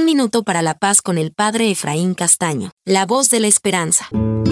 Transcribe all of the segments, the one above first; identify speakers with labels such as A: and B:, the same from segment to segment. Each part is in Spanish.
A: minuto para la paz con el Padre Efraín Castaño, la voz de la esperanza.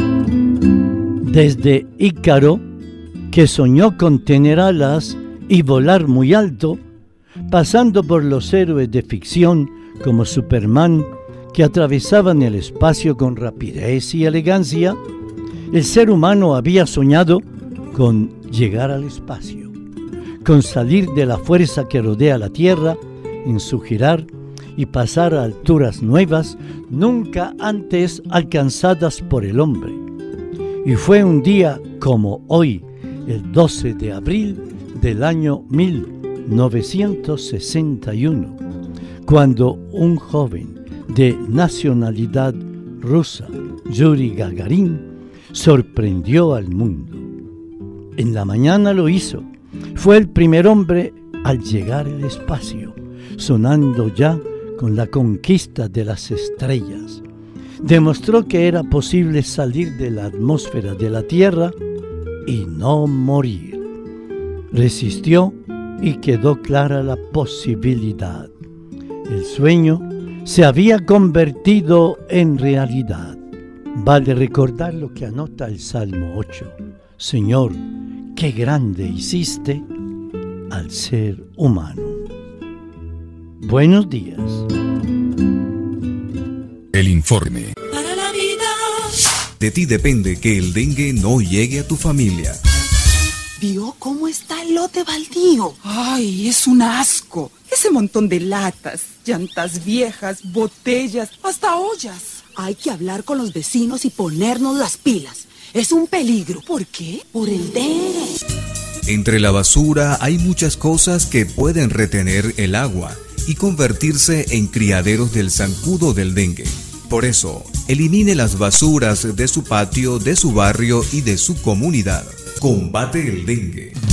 B: Desde Ícaro, que soñó con tener alas y volar muy alto, pasando por los héroes de ficción como Superman, que atravesaban el espacio con rapidez y elegancia, el ser humano había soñado con llegar al espacio, con salir de la fuerza que rodea la Tierra en su girar y pasar a alturas nuevas nunca antes alcanzadas por el hombre. Y fue un día como hoy, el 12 de abril del año 1961, cuando un joven de nacionalidad rusa, Yuri Gagarin, sorprendió al mundo. En la mañana lo hizo. Fue el primer hombre al llegar al espacio, sonando ya con la conquista de las estrellas. Demostró que era posible salir de la atmósfera de la Tierra y no morir. Resistió y quedó clara la posibilidad. El sueño se había convertido en realidad. Vale recordar lo que anota el Salmo 8. Señor, qué grande hiciste al ser humano. Buenos días.
C: El informe.
D: Para la vida.
C: De ti depende que el dengue no llegue a tu familia.
D: ¿Vio cómo está el lote baldío? Ay, es un asco. Ese montón de latas, llantas viejas, botellas, hasta ollas.
E: Hay que hablar con los vecinos y ponernos las pilas. Es un peligro.
D: ¿Por qué?
E: Por el dengue.
C: Entre la basura hay muchas cosas que pueden retener el agua y convertirse en criaderos del zancudo del dengue. Por eso, elimine las basuras de su patio, de su barrio y de su comunidad. Combate el dengue.